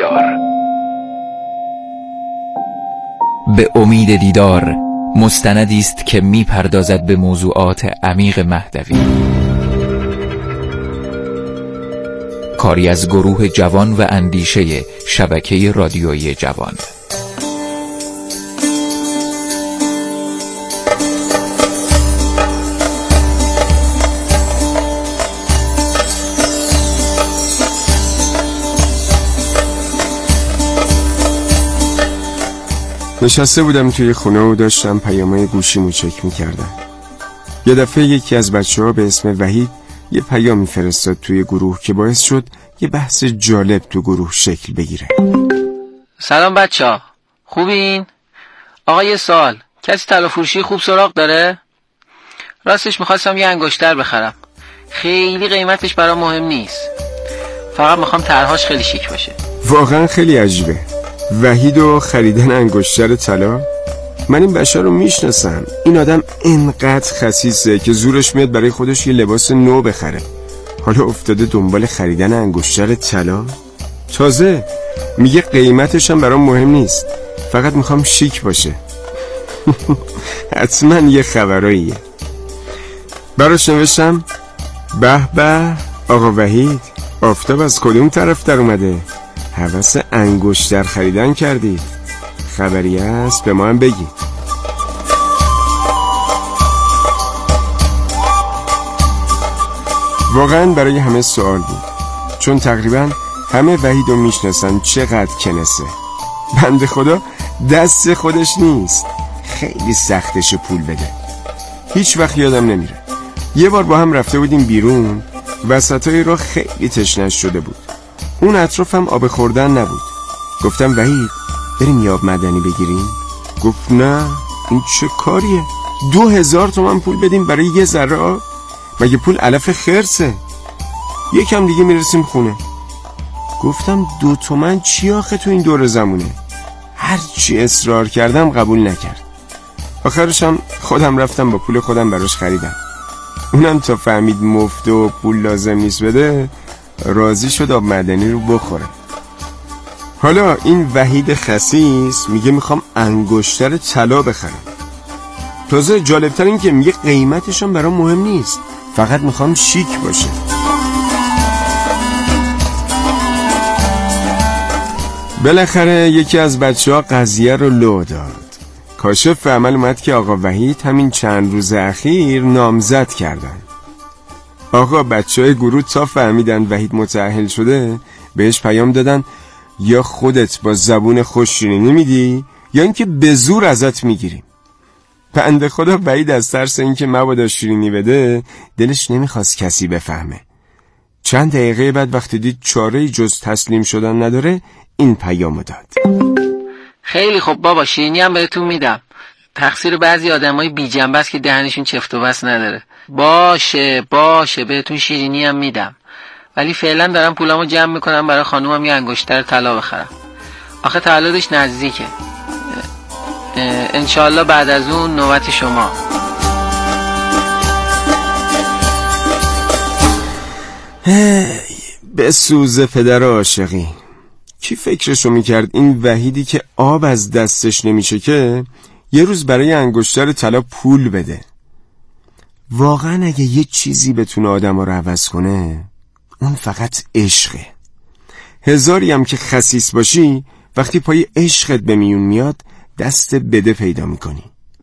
دیدار. به امید دیدار مستندی است که می‌پردازد به موضوعات عمیق مهدوی. کاری از گروه جوان و اندیشه شبکه رادیویی جوان. نشسته بودم توی خونه و داشتم پیامای گوشیمو چک می‌کردم. یه دفعه یکی از بچه‌ها به اسم وحید یه پیامی فرستاد توی گروه که باعث شد یه بحث جالب تو گروه شکل بگیره. سلام بچه‌ها، خوبین؟ آقا یه سوال، کسی طلا فروشی خوب سراغ داره؟ راستش می‌خواستم یه انگشتر بخرم. خیلی قیمتش برام مهم نیست. فقط می‌خوام طرحش خیلی شیک باشه. واقعا خیلی عجیبه. وحید و خریدن انگشتر طلا؟ من این بشر رو میشناسم. این آدم انقدر خسیسه که زورش میاد برای خودش یه لباس نو بخره. حالا افتاده دنبال خریدن انگشتر طلا؟ تازه میگه قیمتش هم برام مهم نیست، فقط میخوام شیک باشه. حتما یه خبراییه. براش نوشتم به به آقا وحید، آفتاب از کدوم طرف در اومده؟ هوس انگشتر خریدن کردید؟ خبری هست به ما هم بگید. واقعا برای همه سوال بود، چون تقریبا همه وحیدو میشناسن چقدر کنسه. بنده خدا دست خودش نیست، خیلی سختش پول بده. هیچ وقت یادم نمیره یه بار با هم رفته بودیم بیرون، وسطای راه خیلی تشنش شده بود. اون اطرافم آب خوردن نبود. گفتم وحید بریم یه آب معدنی بگیریم؟ گفت نه، این چه کاریه؟ 2000 تومان پول بدیم برای یه ذره آب؟ مگه پول علف خرسه؟ یکم دیگه میرسیم خونه. گفتم 2 تومن چی آخه تو این دور زمونه؟ هرچی اصرار کردم قبول نکرد. آخرشم خودم رفتم با پول خودم براش خریدم. اونم تا فهمید مفت و پول لازم نیست بده، راضی شد آب معدنی رو بخوره. حالا این وحید خسیس میگه میخوام انگشتر طلا بخرم. تازه جالبتر این که میگه قیمتشم برام مهم نیست، فقط میخوام شیک باشه. بالاخره یکی از بچه‌ها قضیه رو لو داد. کاشف عمل اومد که آقا وحید همین چند روز اخیر نامزد کردن. آقا بچه‌های گروه تا فهمیدن وحید متأهل شده بهش پیام دادن یا خودت با زبون خوش شیرینی میدی یا اینکه به زور ازت میگیریم. بنده خدا وحید از ترس اینکه مبادا شیرینی بده دلش نمیخواست کسی بفهمه. چند دقیقه بعد وقتی دید چاره‌ای جز تسلیم شدن نداره این پیامو داد. خیلی خب بابا، شیرینی هم بهتون میدم. تقصیر بعضی آدمای بی جنبه است که دهنشون چفت و بس نداره. باشه بهتون شیرینی هم میدم، ولی فعلا دارم پولامو جمع میکنم برای خانومم یه انگشتر طلا بخرم. آخه تولدش نزدیکه. انشالله بعد از اون نوبت شما. به سوز پدر عاشقی. کی فکرشو میکرد این وحیدی که آب از دستش نمیشه که یه روز برای انگشتر طلا پول بده؟ واقعا اگه یه چیزی بتونه آدم رو عوض کنه اون فقط عشقه. هزاری هم که خسیس باشی وقتی پای عشقت به میون میاد دست بده پیدا میکنی.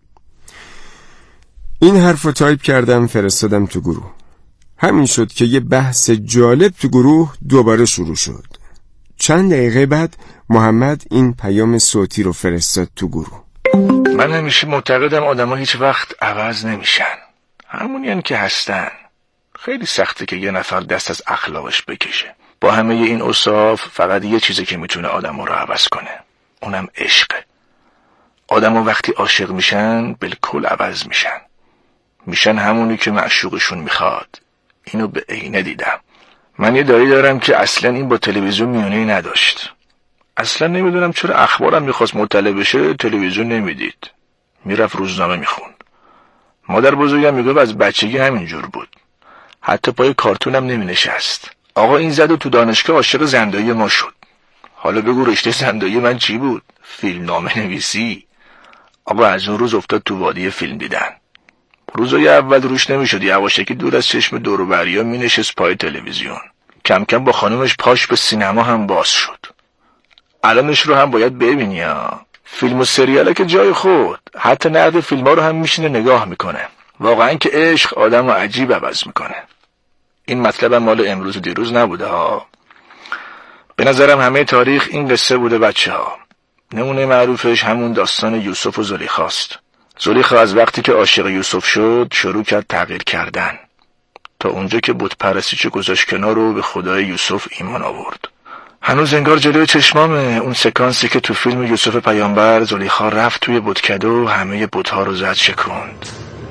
این حرف رو تایپ کردم فرستادم تو گروه. همین شد که یه بحث جالب تو گروه دوباره شروع شد. چند دقیقه بعد محمد این پیام صوتی رو فرستاد تو گروه. من همیشه معتقدم آدم‌ها هیچ وقت عوض نمیشن، همونین که هستن. خیلی سخته که یه نفر دست از اخلاقش بکشه. با همه این اوصاف فقط یه چیزی که میتونه آدم‌ها رو عوض کنه، اونم عشقه. آدم‌ها وقتی عاشق میشن بالکل عوض میشن همونی که معشوقشون میخواد. اینو به عینه دیدم. من یه دایی دارم که اصلا این با تلویزیون میونه‌ای نداشت. اصلا نمیدونم چرا اخبارم میخواست مطلع بشه تلویزیون نمیدید، میرفت روزنامه میخوند. مادر بزرگم میگفت از بچگی همینجور بود، حتی پای کارتونم نمینشست. آقا این زد و تو دانشگاه عاشق زندایی ما شد. حالا بگو رشته زندایی من چی بود؟ فیلمنامه نویسی. آقا از اون روز افتاد تو وادی فیلم دیدن. روزای اول روش نمیشد، یواشکی دور از چشم دور و بریا مینشست پای تلویزیون. کم کم با خانومش پاش به سینما هم باز شد. الانش رو هم باید ببینی ها. فیلم و سریاله که جای خود، حتی نقد فیلم ها رو هم میشینه نگاه میکنه. واقعا که عشق آدم رو عجیب عوض میکنه. این مطلب هم مال امروز و دیروز نبوده ها. به نظرم همه تاریخ این قصه بوده بچه ها. نمونه معروفش همون داستان یوسف و زلیخاست. زلیخا از وقتی که عاشق یوسف شد شروع کرد تغییر کردن، تا اونجا که بت پرستیچو گذاشت کنار و به خدای یوسف ایمان آورد. هنوز انگار جلوی چشمامه اون سکانسی که تو فیلم یوسف پیامبر زلیخا رفت توی بتکده و همه بت‌ها رو زد شکوند.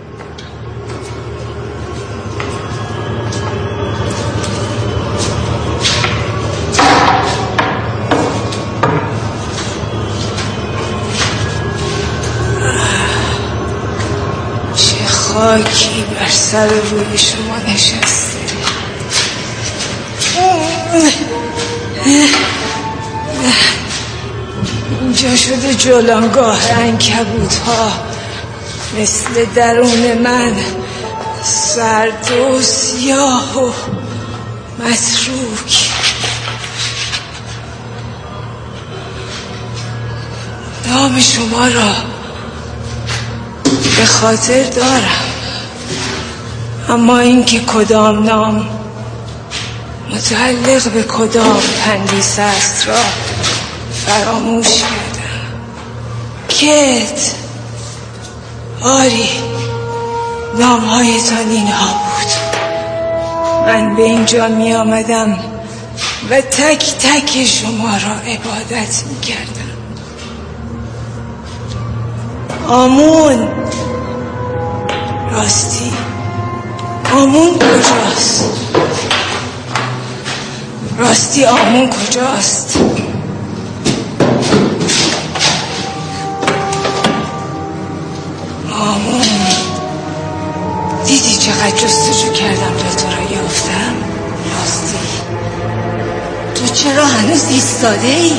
چه خاکی بر سر روی شما نشسته. اینجا شده جولانگاه عنکبوت‌ها، مثل درون من سرد و سیاه و متروک. نام شما را به خاطر دارم، اما اینکه کدام نام متعلق به کدام تندیس است را فراموش کردم. کت آری، نامهایتان اینها بود. من به اینجا می آمدم و تک تک شما را عبادت می کردم. آمون، راستی آمون کجاست؟ راستی آمون کجاست؟ آمون، دیدی چقدر جستجو کردم تا تو را یافتم؟ راستی تو چرا هنوز ایستاده ای؟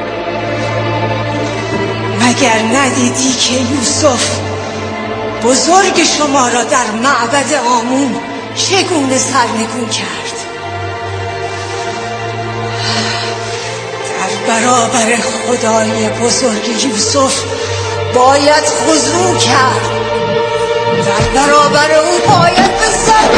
مگر ندیدی که یوسف بزرگ شما را در معبد آمون چگونه سرنگون کرد؟ در برابر خدای بزرگ یوسف باید خضوع کرد، در برابر او باید به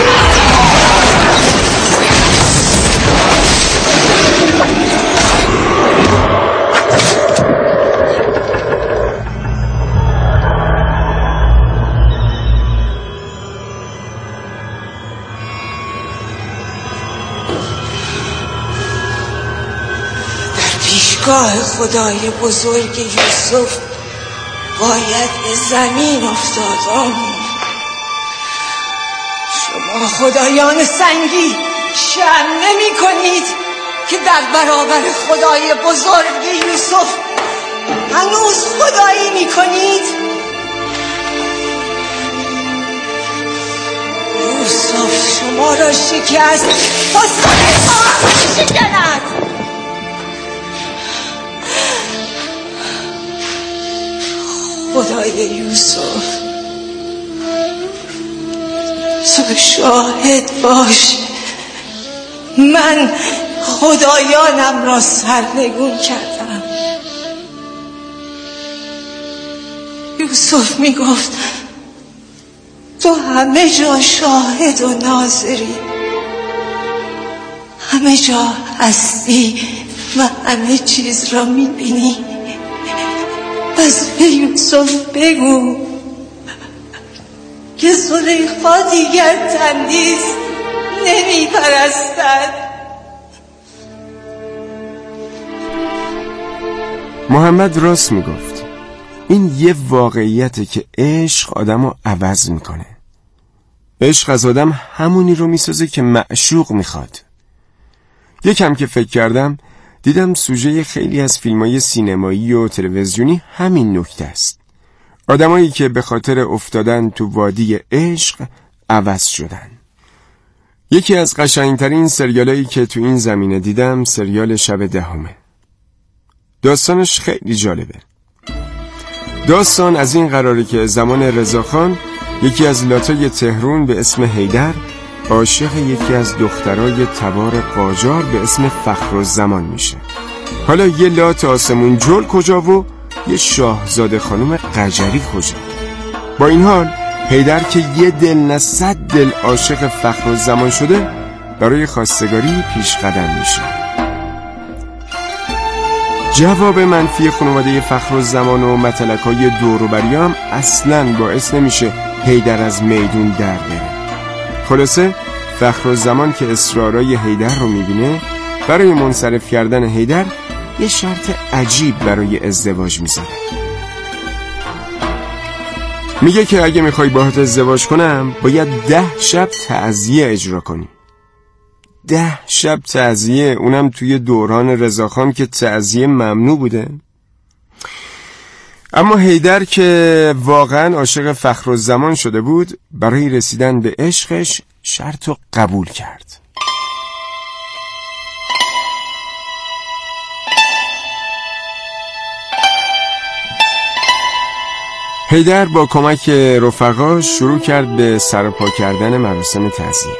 گاه خدای بزرگ یوسف باید به زمین افتاد. شما خدایان سنگی شرم نمی کنید که در برابر خدای بزرگ یوسف هنوز خدایی می کنید؟ یوسف شما را شکست تا سر خواهد شکند. خدای یوسف تو شاهد باش، من خدایانم را سرنگون کردم. یوسف می گفت تو همه جا شاهد و ناظری، همه جا هستی و همه چیز را می بینی. پس به یوسف بگو که زلیخا دیگر تندیس نمی پرستد. محمد راست می گفت. این یه واقعیته که عشق آدم رو عوض میکنه. عشق از آدم همونی رو میسازه که معشوق میخواد. یکم که فکر کردم دیدم سوژه خیلی از فیلم‌های سینمایی و تلویزیونی همین نکته است. آدمایی که به خاطر افتادن تو وادی عشق عوض شدن. یکی از قشنگترین سریالایی که تو این زمینه دیدم سریال شب دهمه. داستانش خیلی جالبه. داستان از این قراره که زمان رضاخان یکی از لاتای تهران به اسم حیدر عاشق یکی از دخترای تبار قاجار به اسم فخرالزمان میشه. حالا یه لات آسمون جل کجا و یه شاهزاده خانم قجری کجا؟ با این حال حیدر که یه دل نه 100 دل عاشق فخرالزمان شده برای خواستگاری پیش قدم میشه. جواب منفی خانواده فخرالزمان و متلکای دور و بری هم اصلاً باعث نمیشه حیدر از میدون در بره. خلاصه فخرالزمان که اصرارای حیدر رو میبینه برای منصرف کردن حیدر یه شرط عجیب برای ازدواج میذاره. میگه که اگه میخوای باهات ازدواج کنم باید 10 شب تعزیه اجرا کنی. 10 شب تعزیه، اونم توی دوران رضاخان که تعزیه ممنوع بوده. اما حیدر که واقعا عاشق فخرالزمان شده بود برای رسیدن به عشقش شرط رو قبول کرد. حیدر با کمک رفقاش شروع کرد به سرپا کردن مراسم تعزیه.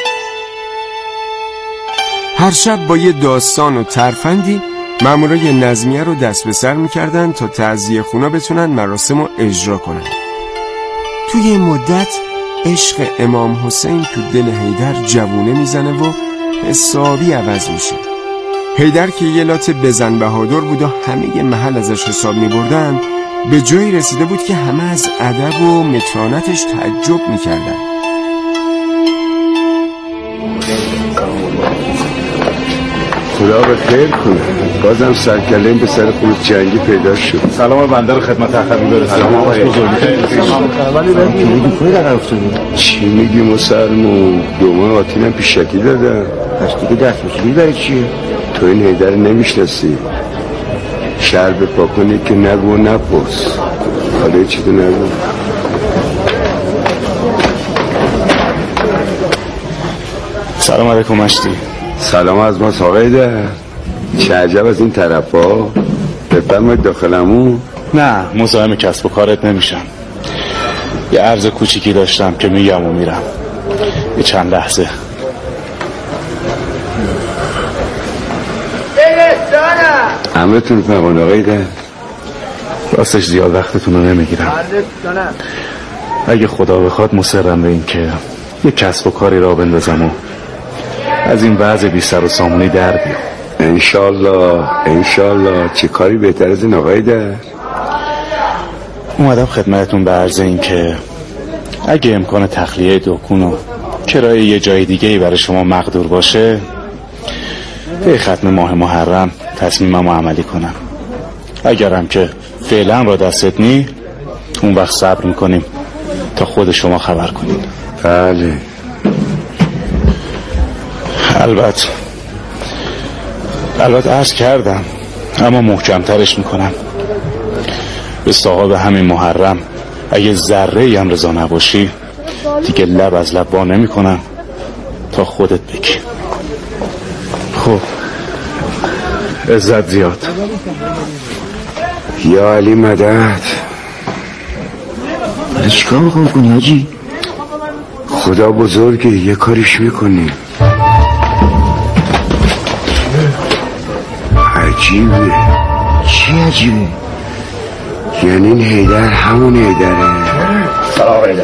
هر شب با یه داستان و ترفندی مامورای نظمیه رو دست به سر میکردن تا تعزیه خونا بتونن مراسم رو اجرا کنن. توی این مدت عشق امام حسین تو دل حیدر جوونه میزنه و حسابی عوض میشه. حیدر که یه لات بزن بهادر بود و همه محل ازش حساب میبردن به جایی رسیده بود که همه از ادب و متانتش تعجب میکردن. خدا به خیر کنه، بازم سرکله‌ام به سر خود جنگی پیدا شد. سلام بنده رو خدمت اخوی برسونید. سلام آقای بزرگی. چی میگی مسلمون؟ دومان آتینم پیشکی دادم. پس دیگه دست بسیدی برای چیه؟ تو این حیدر نمیشناسی. شهر به پاکنی که نگو و نپرس. حالا چی تو نگو. سلام علیکم مشتی. سلام از ما آقای ده. چه عجب از این طرف ها. بفرمایید داخلمون. نه مزاحم کسب و کارت نمیشم. یه عرض کوچیکی داشتم که میگم و میرم. یه چند لحظه. امرتون فرمان آقای ده. راستش زیاد وقتتون رو نمیگیرم. اگه خدا بخواد مصرم به این که یه کسب و کاری را بندازم و از این وضع بی سر و سامونی در بیام. انشالله. چه کاری بهتر از این آقای ده؟ اومدم خدمتتون به عرض این که اگه امکان تخلیه دکون و کرایه یه جای دیگه‌ای برای شما مقدور باشه به ختم ماه محرم تصمیممو عملی کنم. اگرم که فعلا را دستت نی اون وقت صبر میکنیم تا خود شما خبر کنید. بله. البته عرض کردم اما محکمترش میکنم. به صاحب همین محرم اگه ذره هم رضا نباشی دیگه لب از لب وا نمیکنم تا خودت بگی. خب عزت زیاد. یا علی مدد. چیکار میخوام کنی حاجی؟ خدا بزرگه یه کاریش میکنی. عجیبه. چی عجیبه؟ یعنی این حیدر همون حیدره. سلام حیدر.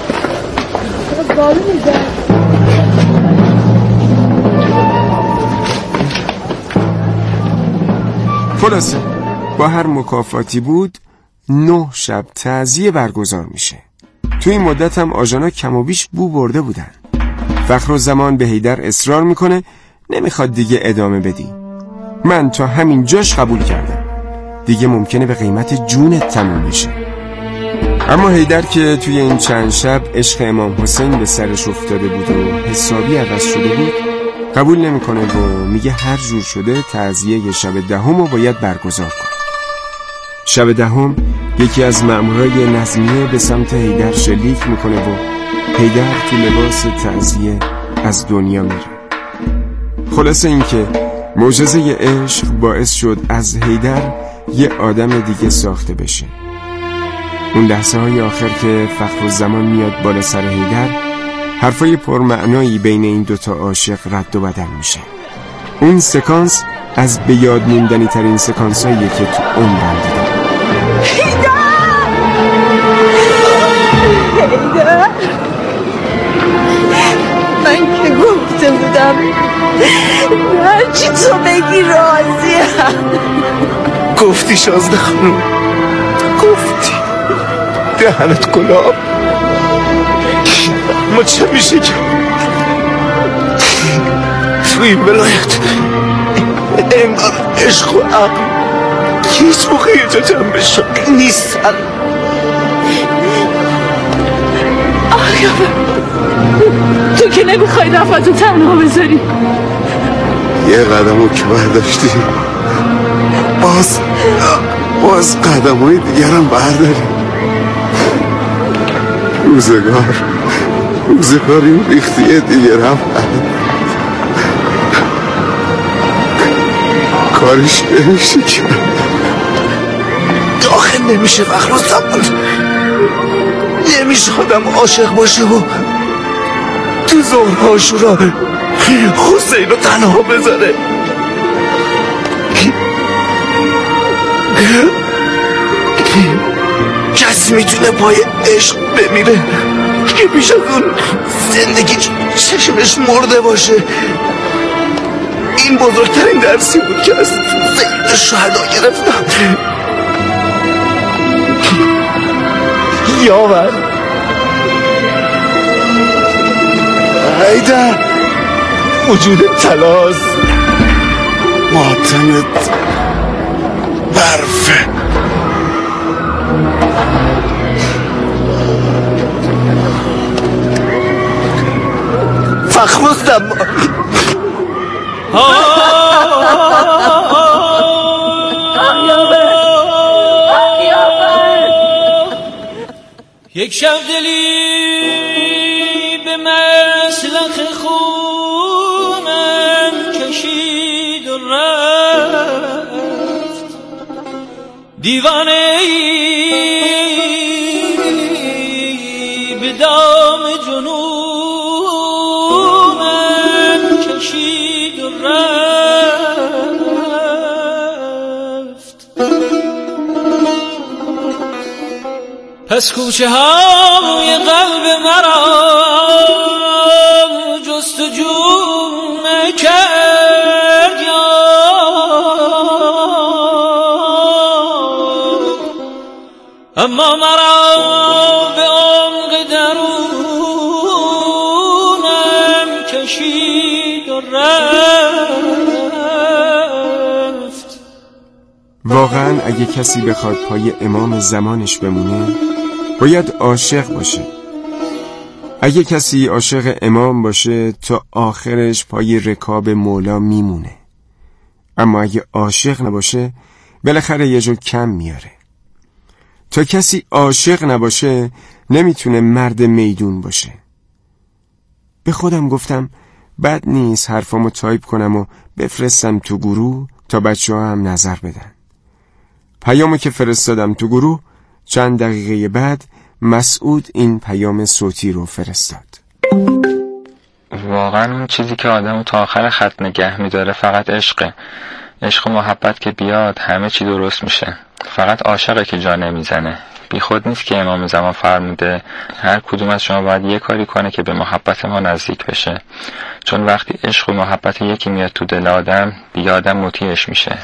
خلاصه با هر مکافاتی بود 9 شب تعزیه برگزار میشه. تو این مدت هم آژانا کم و بیش بو برده بودن. فخرالزمان به حیدر اصرار میکنه نمیخواد دیگه ادامه بدی. من تا همین جاش قبول کردم. دیگه ممکنه به قیمت جونت تموم بشه. اما حیدر که توی این چند شب عشق امام حسین به سرش افتاده بود و حسابی عوض شده بود قبول نمیکنه و میگه هر جور شده تعزیه شب دهم رو باید برگزار کنه. شب دهم یکی از مأمورای نظمیه به سمت حیدر شلیک میکنه و حیدر تو لباس تعزیه از دنیا میره. خلاصه این که معجزه عشق باعث شد از حیدر یه آدم دیگه ساخته بشه. اون لحظه های آخر که فخرالزمان میاد بالا سر حیدر، حرفای پرمعنایی بین این دوتا عاشق رد و بدل میشه. اون سکانس از به یاد موندنی ترین سکانس هاییه که تو عمرم دیدم. حیدر، من که گفته بودم هرچی تو بگی راضیم. گفتی شازده خانم، گفتی دهنت گلاب. ما چه میشه که تو این ولایت انگار عشق و عقل هیچ موقع یه جا جمع شده نیستن. تو که نمیخوای رفتو تنها بذاری. یه قدمو که برداشتی باز قدمای دیگرم برداری. روزگار این ریختیه دیگرم کارش نمیشه که آخه نمیشه فخرالزمان، نمیشه آدم عاشق باشه و تو ظهر عاشورا حسین رو تنها بذاره. کسی میتونه پای عشق بمیره که پیش از اون زندگی چشمش مرده باشه. این بزرگترین درسی بود که از سید شهدا گرفتم. یاور حیدر، وجود تلاز ماتمت برفه. فخرالزمان یک شب دلی به مسلخ خونم کشید و رفت. دیوانه به دام جنونم کشید و رفت. پس کوچه های قلب مرا جستجو نکرد اما مرا به عمق درونم کشید و رفت. واقعا اگه کسی بخواد پای امام زمانش بمونه باید عاشق باشه. اگه کسی عاشق امام باشه تا آخرش پای رکاب مولا میمونه. اما اگه عاشق نباشه بالاخره یه جو کم میاره. تا کسی عاشق نباشه نمیتونه مرد میدون باشه. به خودم گفتم بد نیست حرفامو تایپ کنم و بفرستم تو گروه تا بچه‌ها هم نظر بدن. پیامو که فرستادم تو گروه چند دقیقه بعد مسعود این پیام صوتی رو فرستاد. واقعا اون چیزی که آدمو تا آخر خط نگه میداره فقط عشقه. عشق و محبت که بیاد همه چی درست میشه. فقط عاشقه که جا نمیزنه. بی خود نیست که امام زمان فرموده هر کدوم از شما باید یه کاری کنه که به محبت ما نزدیک بشه. چون وقتی عشق و محبت یکی میاد تو دل آدم دیگه آدم مطیعش میشه.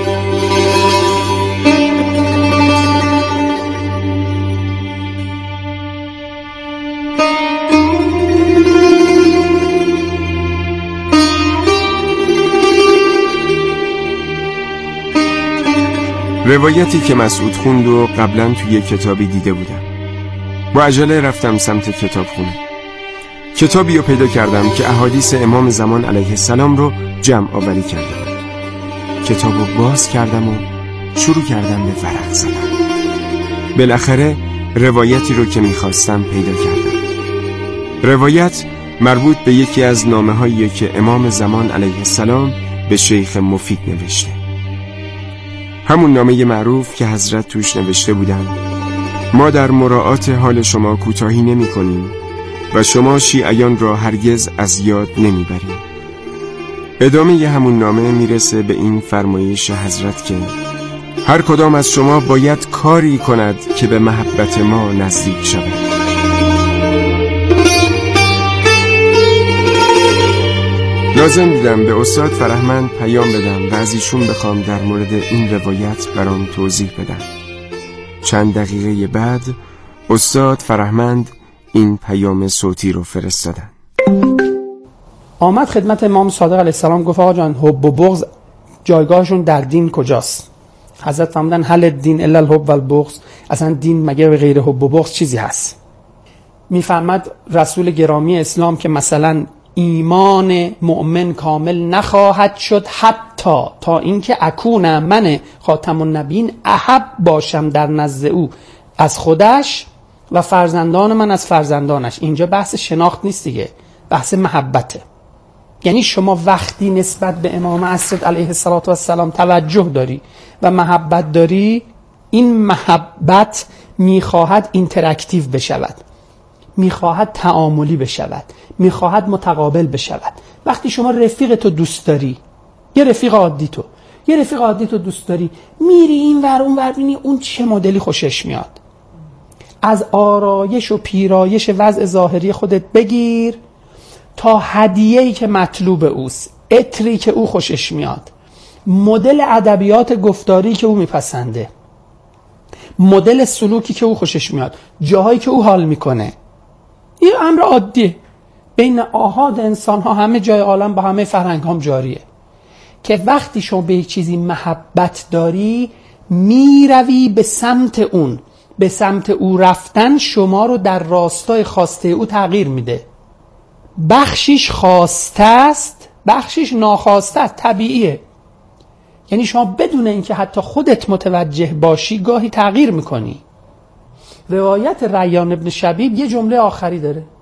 روایتی که مسعود خوند و قبلا توی یک کتابی دیده بودم. با عجله رفتم سمت کتابخونه. کتابی رو پیدا کردم که احادیث امام زمان علیه السلام رو جمع آوری کرده بود. کتاب رو باز کردم و شروع کردم به ورق زدن. بالاخره روایتی رو که میخواستم پیدا کردم. روایت مربوط به یکی از نامه‌هایی که امام زمان علیه السلام به شیخ مفید نوشته. همون نامه معروف که حضرت توش نوشته بودند ما در مراعات حال شما کوتاهی نمی کنیم و شما شیعیان را هرگز از یاد نمی بریم. ادامه همون نامه میرسه به این فرمایش حضرت که هر کدام از شما باید کاری کند که به محبت ما نزدیک شود. لازم دیدم به استاد فرهمند پیام بدم و از ایشون بخوام در مورد این روایت برام توضیح بدم. چند دقیقه بعد استاد فرهمند این پیام صوتی رو فرستادن. آمد خدمت امام صادق علیه السلام گفت آقا جان حب و بغض جایگاهشون در دین کجاست؟ حضرت فرمودن هل الدین الا الحب و البغض، اصلا دین مگه به غیر حب و بغض چیزی هست؟ میفرماد رسول گرامی اسلام که مثلا ایمان مؤمن کامل نخواهد شد حتی تا اینکه اکون من خاتم النبیین احب باشم در نزد او از خودش و فرزندان من از فرزندانش. اینجا بحث شناخت نیست دیگه، بحث محبته. یعنی شما وقتی نسبت به امام اسد علیه السلام توجه داری و محبت داری، این محبت میخواهد اینتراکتیو بشود، میخواهد تعاملی بشود، میخواهد متقابل بشود. وقتی شما رفیق تو دوست داری، یه رفیق عادی تو دوست داری، میری این ور اون ور، ببینی اون چه مدلی خوشش میاد. از آرایش و پیرایش وضع ظاهری خودت بگیر تا هدیه‌ای که مطلوب اوست، عطری که او خوشش میاد، مدل ادبیات گفتاری که او میپسنده، مدل سلوکی که او خوشش میاد، جاهایی که او حال میکنه. این امر عادیه بین آحاد انسان ها، همه جای عالم با همه فرهنگ هم جاریه که وقتی شما به یک چیزی محبت داری میروی به سمت اون. به سمت او رفتن شما رو در راستای خواسته او تغییر میده. بخشیش خواسته است، بخشیش ناخواسته است، طبیعیه. یعنی شما بدون اینکه حتی خودت متوجه باشی گاهی تغییر میکنی. روایت ریان ابن شبیب یه جمله آخری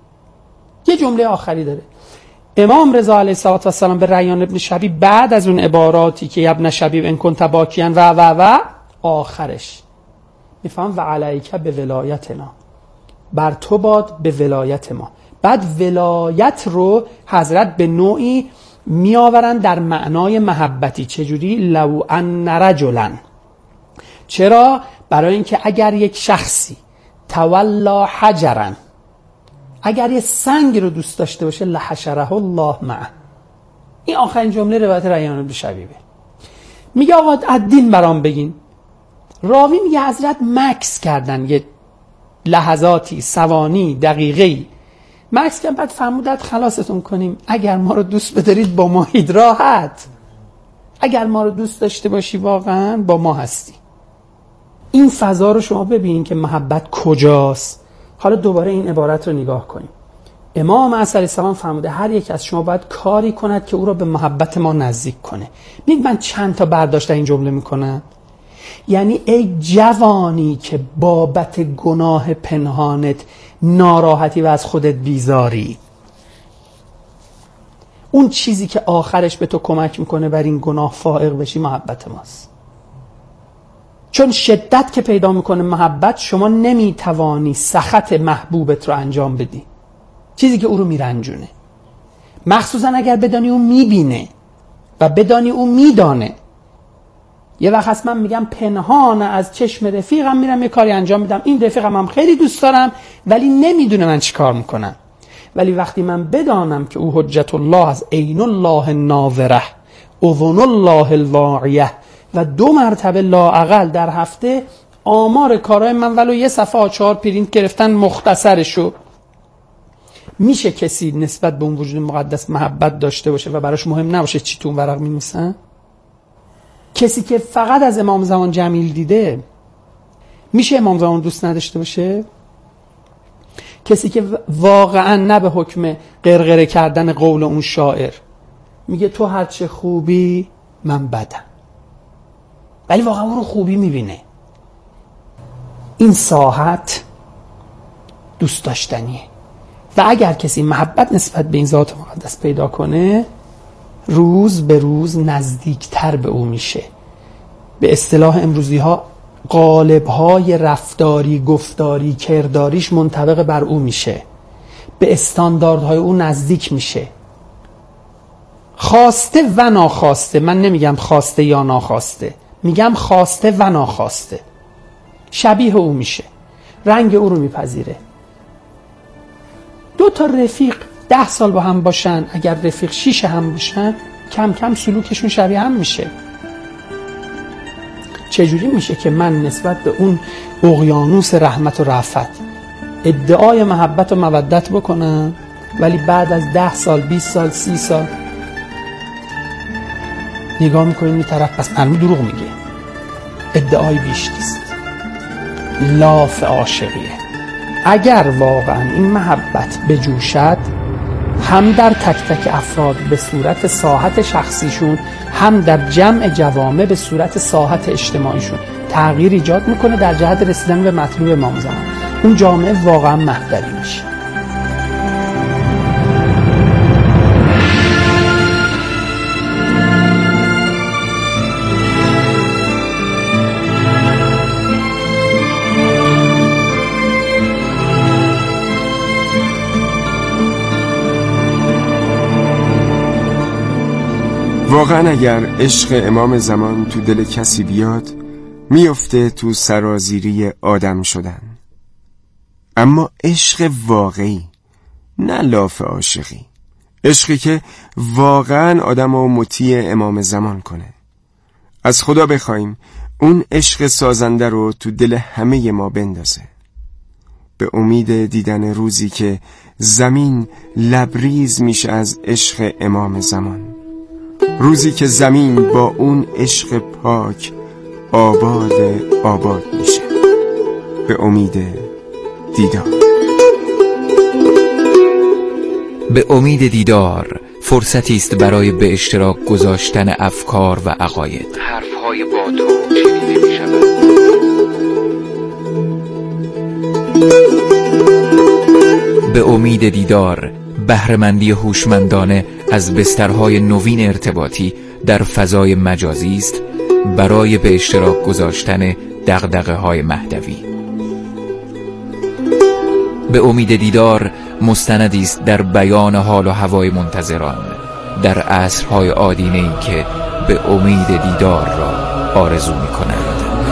داره. امام رضا علیه السلام به ریان ابن شبیب بعد از اون عباراتی که ابن شبیب ان کنت باکیان و آخرش میفهم و علیک به ولایتنا، بر تو باد به ولایت ما. بعد ولایت رو حضرت به نوعی میآورن در معنای محبتی. چجوری؟ لو ان رجلا. چرا؟ برای اینکه اگر یک شخصی تولا حجرا، اگر یه سنگ رو دوست داشته باشه، لحشره الله معه. این آخرین جمله روایت ریان بن شبیبه. میگه آقا از دین برام بگین. راوی میگه حضرت مکس کردن یه لحظاتی، ثوانی، دقیقه‌ای مکس کردن، بعد فرمودن خلاصتون کنیم. اگر ما رو دوست بدارید با ما هید راحت، اگر ما رو دوست داشته باشی واقعا با ما هستی. این فضا رو شما ببینید که محبت کجاست. حالا دوباره این عبارت رو نگاه کنیم. امام علیه السلام فرموده هر یک از شما باید کاری کند که او را به محبت ما نزدیک کنه. من چند تا برداشت این جمله میکنم. یعنی ای جوانی که بابت گناه پنهانت ناراحتی و از خودت بیزاری، اون چیزی که آخرش به تو کمک میکنه بر این گناه فائق بشی محبت ماست. چون شدت که پیدا میکنه محبت، شما نمیتوانی سخط محبوبت رو انجام بدی، چیزی که او رو میرنجونه. مخصوصا اگر بدانی او میبینه و بدانی او میدانه. یه وقت هست من میگم پنهان از چشم رفیقم میرم یه کاری انجام میدم، این رفیقم هم خیلی دوست دارم ولی نمیدونه من چی کار میکنم. ولی وقتی من بدانم که او حجت الله از عین الله الناظره، اذن الله الواعیه و 2 مرتبه لااقل در هفته آمار کارهای من ولو یه صفحه A4 پرینت گرفتن مختصرشو، میشه کسی نسبت به اون وجود مقدس محبت داشته باشه و براش مهم نباشه چی تو اون ورق می‌نویسن؟ کسی که فقط از امام زمان جمیل دیده میشه امام زمان دوست نداشته باشه؟ کسی که واقعا نه به حکم غرغره کردن قول اون شاعر میگه تو هرچه خوبی من بدم، ولی واقعا اون رو خوبی میبینه، این ساحت دوست داشتنیه. و اگر کسی محبت نسبت به این ذات مقدس پیدا کنه، روز به روز نزدیکتر به او میشه. به اصطلاح امروزی ها قالب‌های رفتاری، گفتاری، کرداریش منطبق بر او میشه، به استانداردهای او نزدیک میشه. خواسته و ناخواسته، من نمیگم خواسته یا ناخواسته، میگم خواسته و ناخواسته شبیه او میشه، رنگ او رو میپذیره. 2 تا رفیق 10 سال با هم باشن، اگر رفیق 6 هم باشن، کم کم سلوکشون شبیه هم میشه. چجوری میشه که من نسبت به اون اقیانوس رحمت و رأفت ادعای محبت و مودت بکنم، ولی بعد از 10 سال 20 سال 30 سال نگاه میکنیم این طرف پس معلوم دروغ میگه، ادعای بیش نیست، لاف عاشقیه. اگر واقعا این محبت بجوشد، هم در تک تک افراد به صورت ساحت شخصیشون، هم در جمع جوامع به صورت ساحت اجتماعیشون تغییر ایجاد میکنه در جهت رسیدن به مطلوب امام زمان. اون جامعه واقعا مهدوی میشه. واقعا اگر عشق امام زمان تو دل کسی بیاد، میفته تو سرازیری آدم شدن. اما عشق واقعی، نه لاف عاشقی، عشقی که واقعا آدمو مطیع امام زمان کنه. از خدا بخوایم اون عشق سازنده رو تو دل همه ما بندازه، به امید دیدن روزی که زمین لبریز میشه از عشق امام زمان، روزی که زمین با اون عشق پاک آباد میشه. به امید دیدار. به امید دیدار فرصتی است برای به اشتراک گذاشتن افکار و عقاید. حرفهای با تو شنیده میشود. به امید دیدار بهره‌مندی هوشمندانه از بسترهای نوین ارتباطی در فضای مجازی است برای به اشتراک گذاشتن دغدغه‌های مهدوی. به امید دیدار مستندی است در بیان حال و هوای منتظران در عصرهای آدینه‌ای که به امید دیدار را آرزو می‌کنند.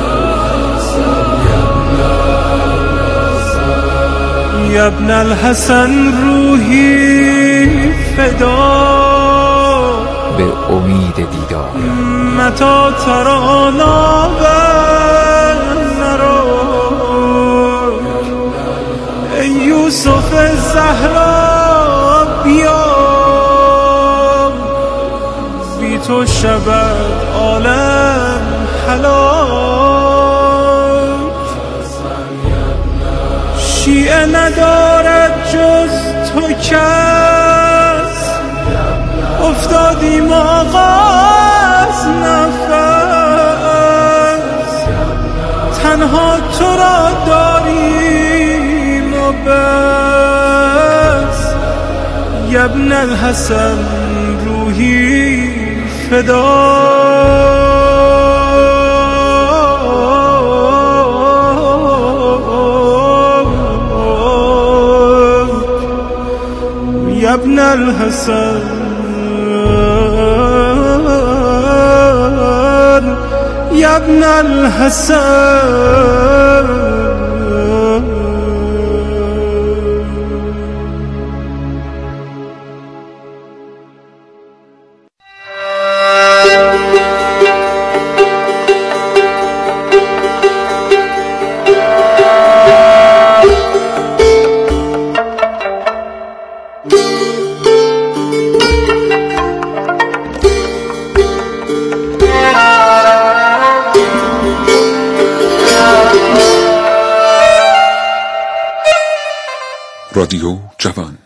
یا ابن الحسن روحی فدا، به امید دیدار. متا ترانا و نرو، ای یوسف زهرا بیا، بی تو شبد عالم حلال. شیعه ندارد جز تو کس، افتادیم آقا از نفس، تنها تو را داریم و بس. یا ابن الحسن روحی فدا. یا ابن الحسن، یا ابن الحسن. رادیو جوان.